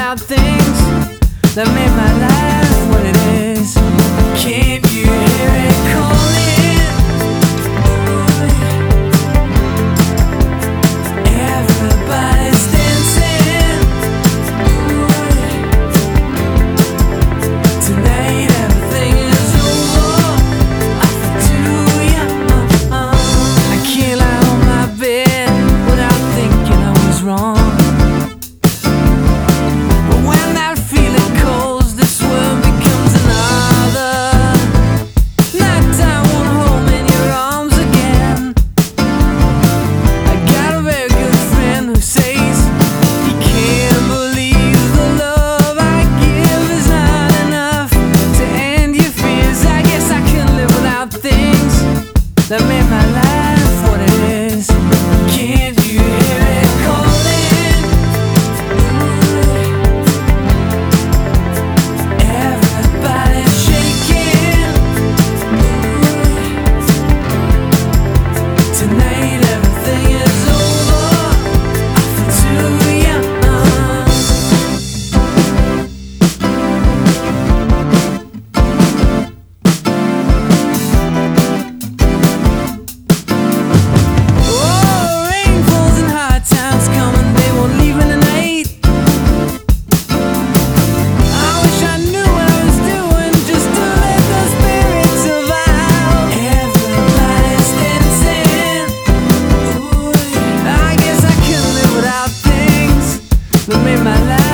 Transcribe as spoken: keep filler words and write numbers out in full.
without things that made my life what it is. Can't you hear it calling? Everybody's dancing. Tonight everything is over. I feel too young. I can't lie on my bed without thinking I was wrong. That made my life what it is. Can't you hear it calling? Everybody's shaking. Tonight everything is over. I feel too young. That made my life